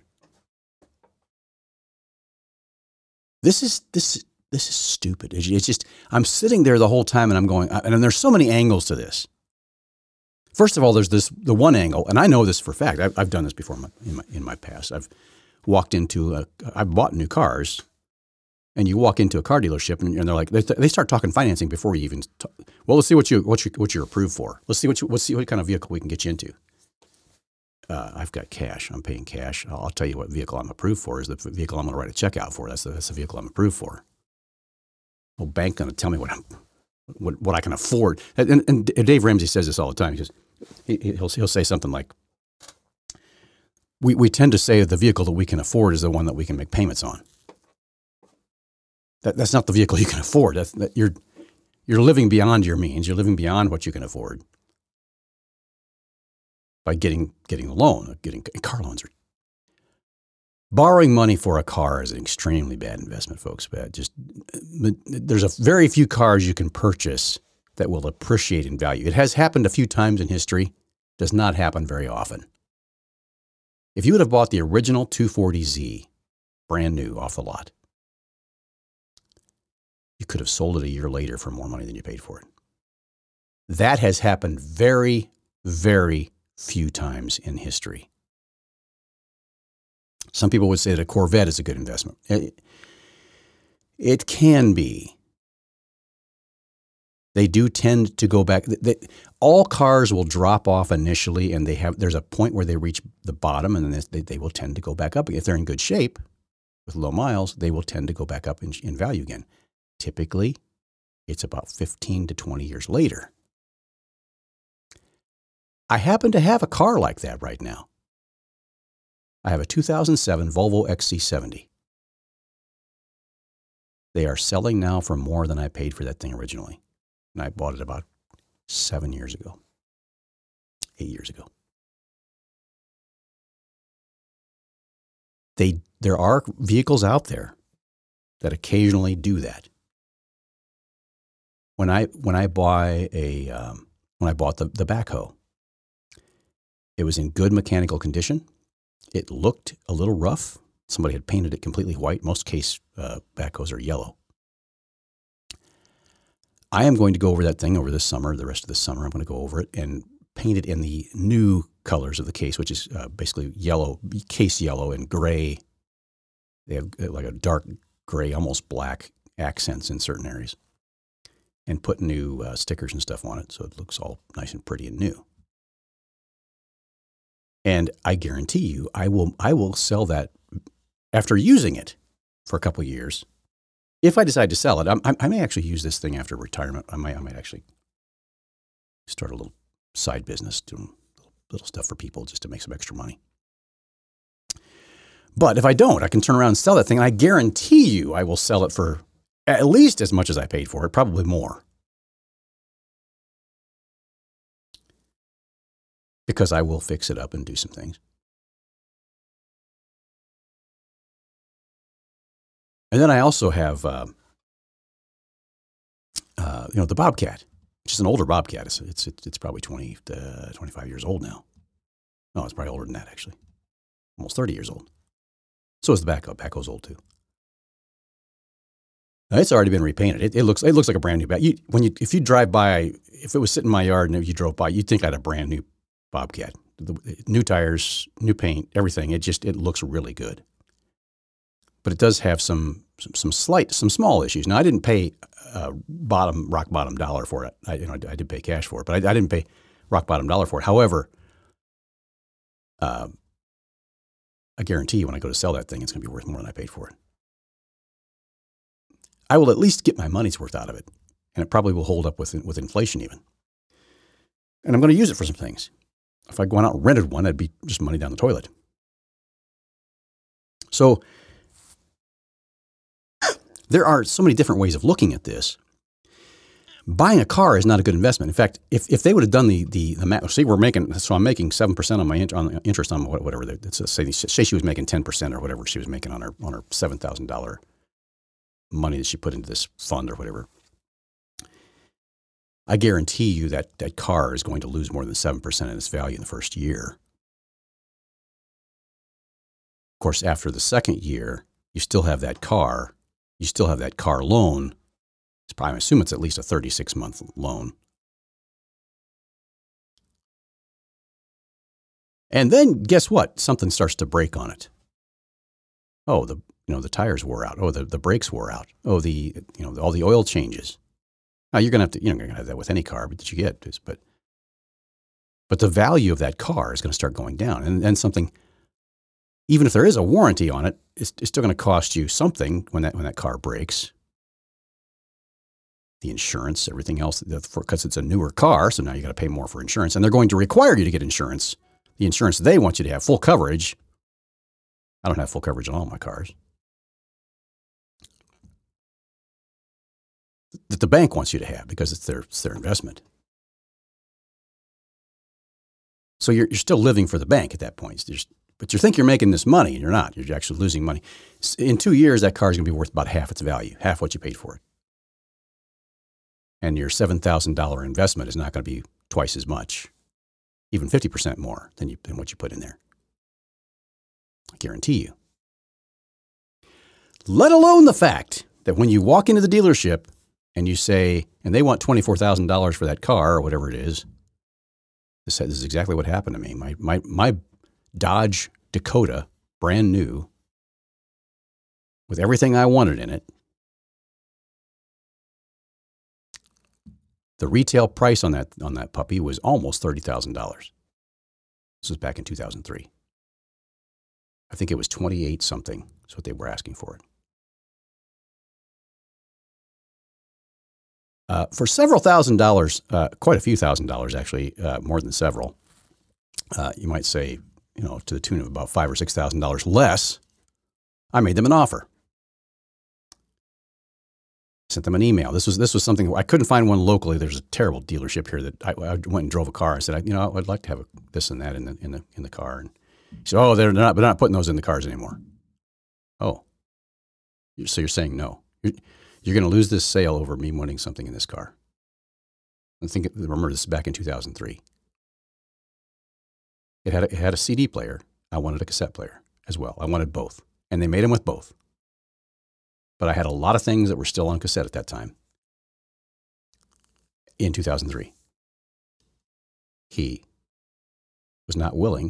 This is, this, this is stupid. It's just, I'm sitting there the whole time and I'm going, and there's so many angles to this. First of all, there's this, the one angle, and I know this for a fact. I've, I've done this before in my, in my, in my past. I've walked into a, I've bought new cars, and you walk into a car dealership and, and they're like, they, they start talking financing before you even, talk. Well, let's see what you, what you, what you're approved for. Let's see what you, let's see what kind of vehicle we can get you into. Uh, I've got cash. I'm paying cash. I'll, I'll tell you what vehicle I'm approved for is the vehicle I'm going to write a check out for. That's the, that's the vehicle I'm approved for. Well, bank going to tell me what I'm, what, what I can afford. And, and, and Dave Ramsey says this all the time. He says, he, he'll, he'll say something like, we, we tend to say the vehicle that we can afford is the one that we can make payments on. That, that's not the vehicle you can afford. That's, that you're, you're living beyond your means. You're living beyond what you can afford by getting, getting the loan. Getting car loans are, borrowing money for a car is an extremely bad investment, folks. Bad. Just, there's a very few cars you can purchase that will appreciate in value. It has happened a few times in history. Does not happen very often. If you would have bought the original two forty Z, brand new off the lot, you could have sold it a year later for more money than you paid for it. That has happened very, very few times in history. Some people would say that a Corvette is a good investment. It, it can be. They do tend to go back. They, all cars will drop off initially, and they have. There's a point where they reach the bottom, and then they, they will tend to go back up. If they're in good shape with low miles, they will tend to go back up in, in value again. Typically, it's about fifteen to twenty years later. I happen to have a car like that right now. I have a two thousand seven Volvo X C seventy. They are selling now for more than I paid for that thing originally. And I bought it about seven years ago, eight years ago. They, there are vehicles out there that occasionally do that. When I, when I buy a, um, when I bought the, the backhoe, it was in good mechanical condition. It looked a little rough. Somebody had painted it completely white. Most case uh, backhoes are yellow. I am going to go over that thing over this summer, the rest of this summer. I'm going to go over it and paint it in the new colors of the case, which is uh, basically yellow, case yellow and gray. They have like a dark gray, almost black accents in certain areas. And put new uh, stickers and stuff on it so it looks all nice and pretty and new. And I guarantee you, I will I will sell that after using it for a couple of years. If I decide to sell it, I, I may actually use this thing after retirement. I might I might actually start a little side business, doing little stuff for people just to make some extra money. But if I don't, I can turn around and sell that thing, and I guarantee you, I will sell it for at least as much as I paid for it, probably more. Because I will fix it up and do some things. And then I also have, uh, uh, you know, the Bobcat, which is an older Bobcat. It's it's it's probably twenty, uh, twenty-five years old now. No, it's probably older than that, actually. Almost thirty years old. So is the backhoe. Backhoe's old, too. Now, it's already been repainted. It, it looks it looks like a brand new Bobcat. When you if you drive by, if it was sitting in my yard and you drove by, you'd think I had a brand new Bobcat. The, new tires, new paint, everything. It just it looks really good. But it does have some some, some slight, some small issues. Now, I didn't pay uh, bottom rock bottom dollar for it. I you know I, I did pay cash for it, but I, I didn't pay rock bottom dollar for it. However, uh, I guarantee you when I go to sell that thing, it's going to be worth more than I paid for it. I will at least get my money's worth out of it. And it probably will hold up with, with inflation even. And I'm going to use it for some things. If I went out and rented one, that'd be just money down the toilet. So there are so many different ways of looking at this. Buying a car is not a good investment. In fact, if, if they would have done the, the, the math, see, we're making, so I'm making seven percent on my int- on interest on whatever, it's a, say, say she was making ten percent or whatever she was making on her, on her seven thousand dollars money that she put into this fund or whatever. I guarantee you that that car is going to lose more than seven percent in its value in the first year. Of course, after the second year, you still have that car. You still have that car loan. It's probably, I assume it's at least a thirty-six month loan. And then guess what? Something starts to break on it. Oh, the you know the tires wore out. Oh, the, the brakes wore out. Oh, the you know all the oil changes. Now you're gonna have to you know you're gonna have that with any car that you get, but but the value of that car is going to start going down, and then something. Even if there is a warranty on it, it's, it's still going to cost you something when that when that car breaks. The insurance, everything else, because it's a newer car, so now you got to pay more for insurance, and they're going to require you to get insurance. The insurance they want you to have full coverage. I don't have full coverage on all my cars. That the bank wants you to have because it's their it's their investment. So you're you're still living for the bank at that point. Just, but you think you're making this money, and you're not. You're actually losing money. In two years, that car is going to be worth about half its value, half what you paid for it. And your seven thousand dollars investment is not going to be twice as much, even fifty percent more than, you, than what you put in there. I guarantee you. Let alone the fact that when you walk into the dealership and you say, and they want twenty-four thousand dollars for that car or whatever it is, this, this is exactly what happened to me. My, my, my Dodge Dakota, brand new, with everything I wanted in it. The retail price on that on that puppy was almost thirty thousand dollars. This was back in two thousand three. I think it was twenty-eight something is what they were asking for it. Uh, for several thousand dollars, uh, quite a few thousand dollars actually, uh, more than several. Uh, you might say, you know, to the tune of about five or six thousand dollars less. I made them an offer. Sent them an email. This was this was something I couldn't find one locally. There's a terrible dealership here that I, I went and drove a car. I said, I, you know, I'd like to have a, this and that in the in the in the car. And he said, oh, they're not, they're not putting those in the cars anymore. Oh, so you're saying no? You're, you're going to lose this sale over me wanting something in this car. I think remember this is back in two thousand three. It had a, it had a C D player. I wanted a cassette player as well. I wanted both, and they made them with both. But I had a lot of things that were still on cassette at that time. In two thousand three, he was not willing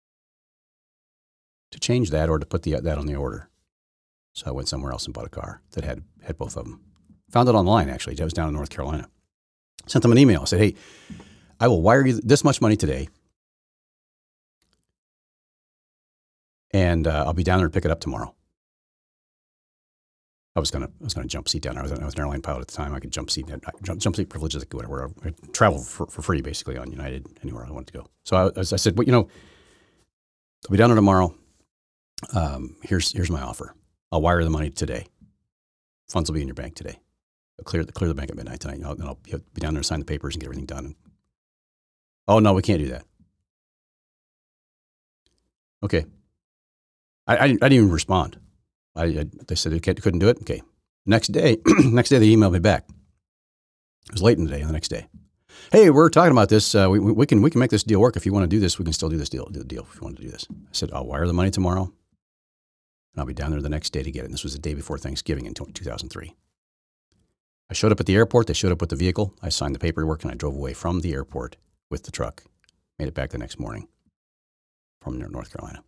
to change that or to put the, that on the order. So I went somewhere else and bought a car that had, had both of them. Found it online, actually. I was down in North Carolina. Sent them an email. I said, hey, I will wire you this much money today, and uh, I'll be down there to pick it up tomorrow. I was gonna, I was gonna jump seat down there. I was, I was an airline pilot at the time. I could jump seat, jump, jump seat privileges, whatever. I travel for, for free, basically, on United, anywhere I wanted to go. So I, I said, well, you know, I'll be down there tomorrow. Um, here's, here's my offer. I'll wire the money today. Funds will be in your bank today. I'll clear the, clear the bank at midnight tonight. And I'll, and I'll be down there to sign the papers and get everything done. Oh no, we can't do that. Okay. I, I, I didn't even respond. I, I, they said they couldn't do it. Okay. Next day, next day they emailed me back. It was late in the day, the next day. Hey, we're talking about this. Uh, we, we can we can make this deal work. If you want to do this, we can still do this deal. Do the deal if you want to do this. I said, I'll wire the money tomorrow, and I'll be down there the next day to get it. And this was the day before Thanksgiving in two thousand three. I showed up at the airport. They showed up with the vehicle. I signed the paperwork, and I drove away from the airport with the truck. Made it back the next morning from North Carolina.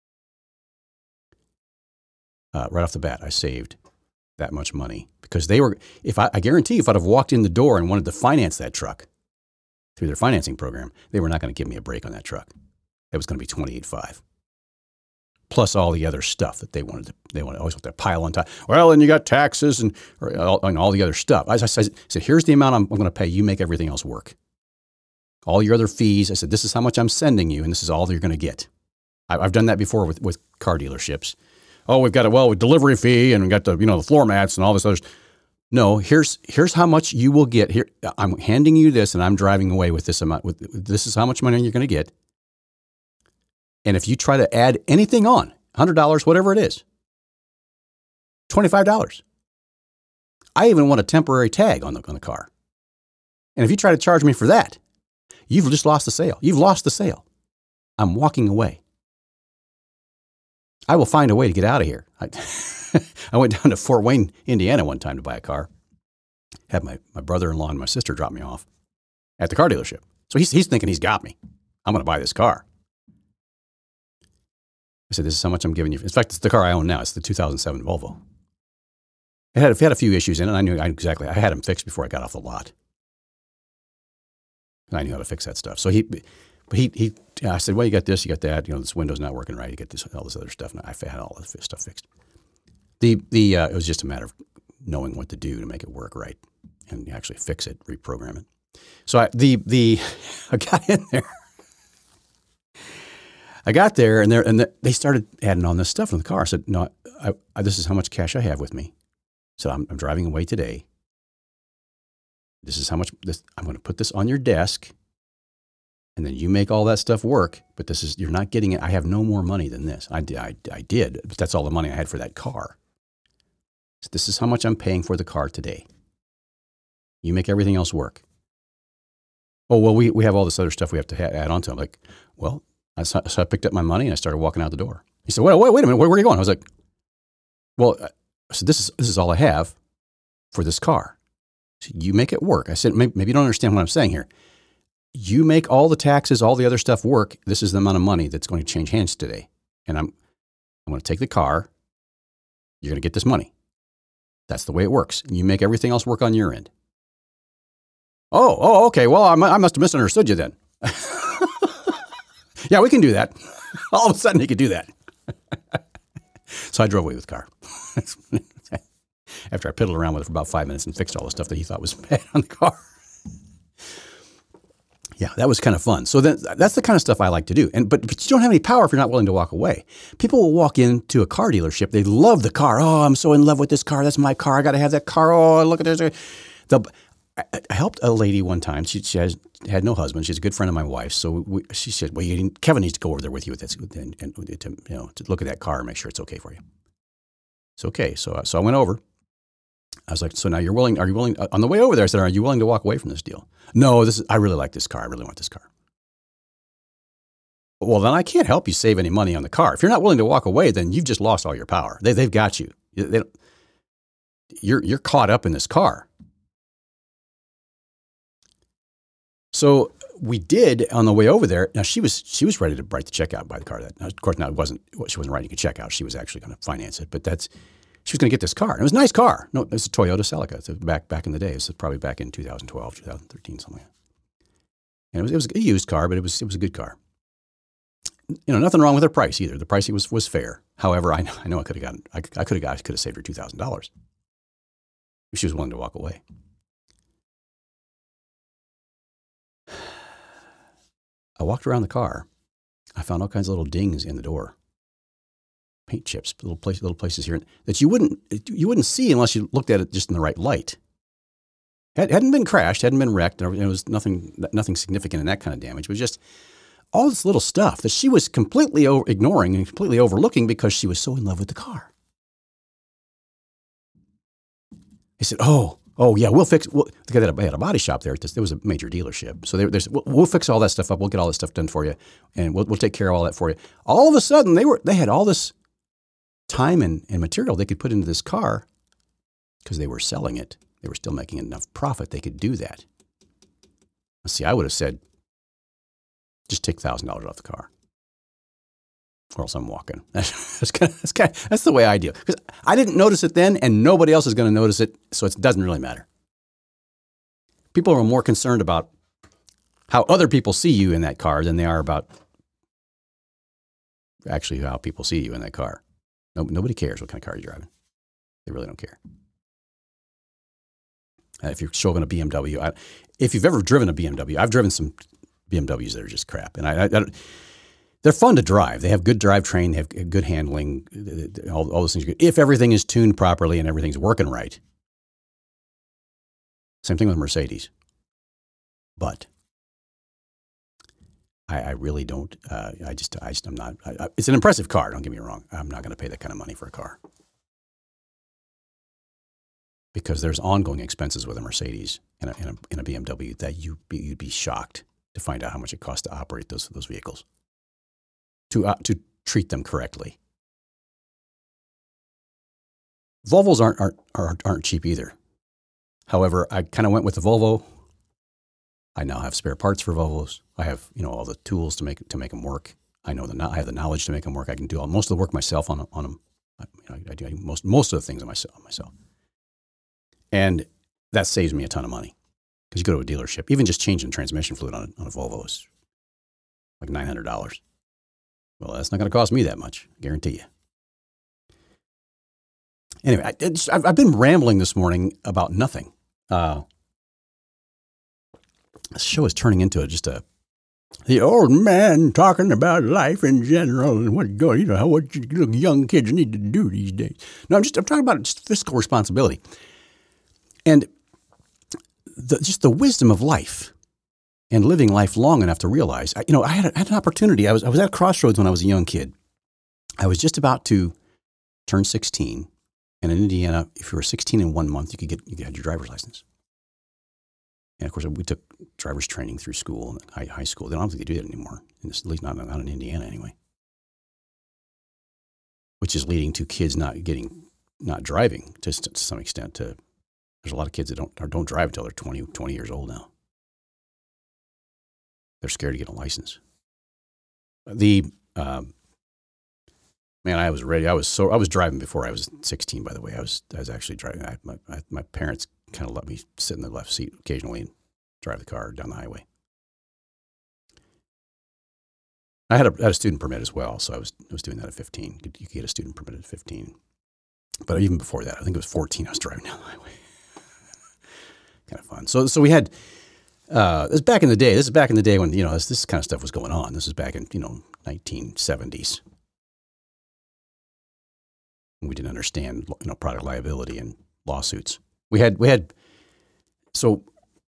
Uh, right off the bat, I saved that much money because they were, if I, I guarantee if I'd have walked in the door and wanted to finance that truck through their financing program, they were not going to give me a break on that truck. It was going to be twenty-eight five. plus all the other stuff that they wanted to, they want to always want to pile on top. Well, and you got taxes and, or all, and all the other stuff. I, I said, here's the amount I'm, I'm going to pay. You make everything else work. All your other fees. I said, this is how much I'm sending you, and this is all you're going to get. I, I've done that before with, with car dealerships. Oh, we've got a, well, with delivery fee and we got the, you know, the floor mats and all this other stuff. No, here's, here's how much you will get here. I'm handing you this and I'm driving away with this amount. With, this is how much money you're going to get. And if you try to add anything on, one hundred dollars, whatever it is, twenty-five dollars. I even want a temporary tag on the, on the car. And if you try to charge me for that, you've just lost the sale. You've lost the sale. I'm walking away. I will find a way to get out of here. I, I went down to Fort Wayne, Indiana one time to buy a car. Had my, my brother-in-law and my sister drop me off at the car dealership. So he's, he's thinking he's got me. I'm going to buy this car. I said, this is how much I'm giving you. In fact, it's the car I own now. It's the two thousand seven Volvo. It had, it had a few issues in it. I knew I, exactly. I had them fixed before I got off the lot. And I knew how to fix that stuff. So he, but he, he, I said, well, you got this, you got that. You know, this window's not working right. You get this, all this other stuff. And I had all this stuff fixed. The, the, uh, it was just a matter of knowing what to do to make it work right and actually fix it, reprogram it. So I, the, the, I got in there. I got there and, and they started adding on this stuff in the car. I said, no, I, I, this is how much cash I have with me. So I'm, I'm driving away today. This is how much this, I'm going to put this on your desk and then you make all that stuff work. But this is, you're not getting it. I have no more money than this. I did, I, I did, but that's all the money I had for that car. So this is how much I'm paying for the car today. You make everything else work. Oh, well, we, we have all this other stuff we have to ha- add on to. I'm like, well, I, so I picked up my money and I started walking out the door. He said, wait, wait, wait a minute. Where, where are you going? I was like, well, I said, this is, this is all I have for this car. So you make it work. I said, maybe, maybe you don't understand what I'm saying here. You make all the taxes, all the other stuff work. This is the amount of money that's going to change hands today. And I'm, I'm going to take the car. You're going to get this money. That's the way it works. And you make everything else work on your end. Oh, oh, okay. Well, I, I must have misunderstood you then. Yeah, we can do that. All of a sudden, he could do that. So I drove away with the car. After I piddled around with it for about five minutes and fixed all the stuff that he thought was bad on the car. Yeah, that was kind of fun. So then, that's the kind of stuff I like to do. And but, but you don't have any power if you're not willing to walk away. People will walk into a car dealership. They love the car. Oh, I'm so in love with this car. That's my car. I got to have that car. Oh, look at this. The, I, I helped a lady one time. She, she has, had no husband. She's a good friend of my wife's. So we, she said, well, you, Kevin needs to go over there with you with this, and, and to, you know, to look at that car and make sure it's okay for you. It's okay. So, so I went over. I was like, so now you're willing, are you willing, uh, on the way over there, I said, are you willing to walk away from this deal? No, this is, I really like this car. I really want this car. Well, then I can't help you save any money on the car. If you're not willing to walk away, then you've just lost all your power. They, they've got you. They don't, you're, you're caught up in this car. So we did on the way over there. Now she was, she was ready to write the check out and buy the car. That, of course, now it wasn't, she wasn't writing a check out. She was actually going to finance it, but that's, she was going to get this car. And it was a nice car. No, it was a Toyota Celica. It's back back in the day. It was probably back in two thousand twelve, two thousand thirteen, something like that. And it was, it was a used car, but it was it was a good car. You know, nothing wrong with her price either. The pricing was was fair. However, I know I know I could have gotten I, I could have got I could have saved her two thousand dollars if she was willing to walk away. I walked around the car. I found all kinds of little dings in the door. Paint chips, little place, little places here that you wouldn't you wouldn't see unless you looked at it just in the right light. It hadn't been crashed, hadn't been wrecked. There was nothing nothing significant in that kind of damage. It was just all this little stuff that she was completely over, ignoring and completely overlooking because she was so in love with the car. He said, "Oh, oh yeah, we'll fix." We'll, the guy that had a body shop there, there was a major dealership, so they, there's we'll, we'll fix all that stuff up. We'll get all this stuff done for you, and we'll we'll take care of all that for you. All of a sudden, they were they had all this time and, and material they could put into this car because they were selling it. They were still making enough profit. They could do that. See, I would have said, just take one thousand dollars off the car or else I'm walking. That's, kind of, that's, kind of, that's the way I deal. Because I didn't notice it then and nobody else is going to notice it. So it doesn't really matter. People are more concerned about how other people see you in that car than they are about actually how people see you in that car. No, nobody cares what kind of car you're driving. They really don't care. Uh, if you're showing a B M W, I, if you've ever driven a B M W, I've driven some B M Ws that are just crap. And I, I, I they're fun to drive. They have good drivetrain. They have good handling. All, all those things are good. If everything is tuned properly and everything's working right. Same thing with Mercedes. But I, I really don't, uh, I just, I just, I'm not, I, I, it's an impressive car. Don't get me wrong. I'm not going to pay that kind of money for a car. Because there's ongoing expenses with a Mercedes and a, and a, and a B M W that you be, you'd be shocked to find out how much it costs to operate those those vehicles, to uh, to treat them correctly. Volvos aren't aren't aren't, aren't cheap either. However, I kind of went with the Volvo. I now have spare parts for Volvos. I have you know all the tools to make to make them work. I know the I have the knowledge to make them work. I can do all, most of the work myself on on them. I, you know, I, I do most most of the things on myself myself. And that saves me a ton of money because you go to a dealership, even just changing transmission fluid on a, on a Volvo is like nine hundred dollars. Well, that's not going to cost me that much, I guarantee you. Anyway, I, it's, I've, I've been rambling this morning about nothing. Uh, this show is turning into a, just a the old man talking about life in general and what you know what you, young kids need to do these days. No, I'm just I'm talking about just fiscal responsibility. And the, just the wisdom of life and living life long enough to realize, you know, I had, a, I had an opportunity. I was I was at a crossroads when I was a young kid. I was just about to turn sixteen. And in Indiana, if you were sixteen in one month, you could get you could have your driver's license. And of course, we took driver's training through school and high, high school. They don't think they do that anymore, at least not, not in Indiana anyway. Which is leading to kids not getting, not driving to, to some extent to. There's a lot of kids that don't don't drive until they're twenty, twenty years old now. They're scared to get a license. The um, man, I was ready. I was so I was driving before I was sixteen. By the way, I was I was actually driving. I, my I, my parents kind of let me sit in the left seat occasionally and drive the car down the highway. I had a, had a student permit as well, so I was I was doing that at fifteen. You could get a student permit at fifteen, but even before that, I think it was fourteen. I was driving down the highway. Kind of fun. So, so we had, uh, this is back in the day, this is back in the day when, you know, this, this kind of stuff was going on. This is back in, you know, nineteen seventies. We didn't understand, you know, product liability and lawsuits. We had, we had, so,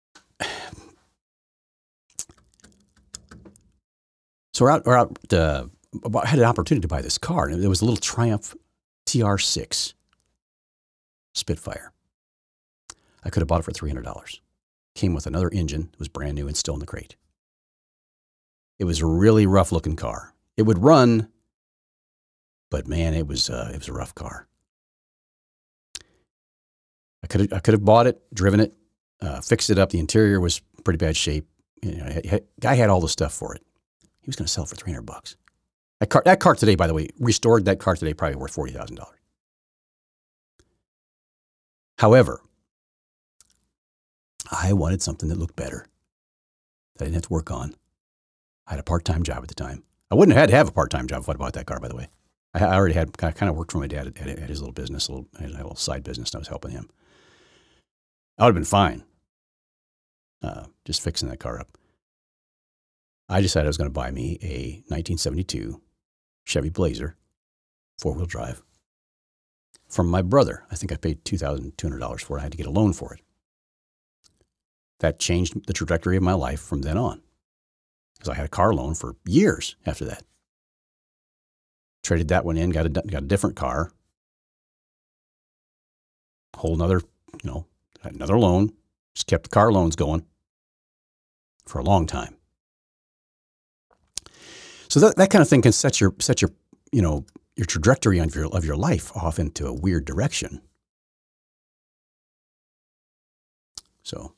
so we're out, we're out, uh, I had an opportunity to buy this car, and there was a little Triumph T R six Spitfire. I could have bought it for three hundred dollars. Came with another engine. It was brand new and still in the crate. It was a really rough looking car. It would run, but man, it was uh, it was a rough car. I could have I could have bought it, driven it, uh, fixed it up. The interior was pretty bad shape. You know, had, guy had all the stuff for it. He was going to sell it for three hundred bucks. That car, that car today, by the way, restored. That car today probably worth forty thousand dollars. However, I wanted something that looked better, that I didn't have to work on. I had a part-time job at the time. I wouldn't have had to have a part-time job if I'd bought that car, by the way. I, I already had, I kind of worked for my dad at, at his little business, a little, I had a little side business, and I was helping him. I would have been fine, uh, just fixing that car up. I decided I was going to buy me a nineteen seventy-two Chevy Blazer, four-wheel drive, from my brother. I think I paid two thousand two hundred dollars for it. I had to get a loan for it. That changed the trajectory of my life from then on, because I had a car loan for years after that. Traded that one in, got a, got a different car, whole nother, you know, another loan, just kept the car loans going for a long time. So that, that kind of thing can set your, set your, you know, your trajectory of your, of your life off into a weird direction. So,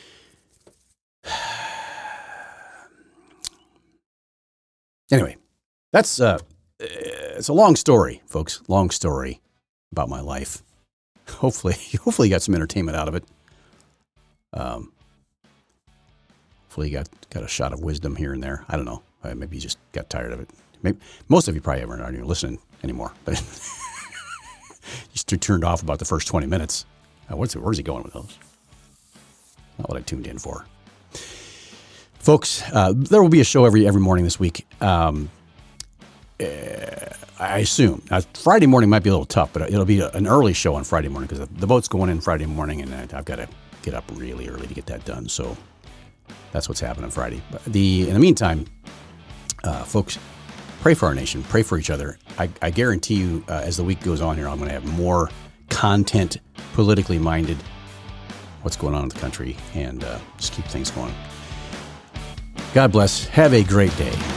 anyway, that's, uh, it's a long story, folks, long story about my life. Hopefully, hopefully you got some entertainment out of it. Um, hopefully you got, got a shot of wisdom here and there. I don't know. Maybe you just got tired of it. Maybe, most of you probably aren't even listening anymore. But you turned off about the first twenty minutes. Uh, what's, where's he going with those? Not what I tuned in for. Folks, uh, there will be a show every every morning this week. Um, uh, I assume. Now, Friday morning might be a little tough, but it'll be a, an early show on Friday morning because the boat's going in Friday morning, and I, I've got to get up really early to get that done. So that's what's happening on Friday. But the in the meantime, uh, folks, pray for our nation. Pray for each other. I, I guarantee you, uh, as the week goes on here, I'm going to have more content, politically minded, what's going on in the country, and uh, just keep things going. God bless. Have a great day.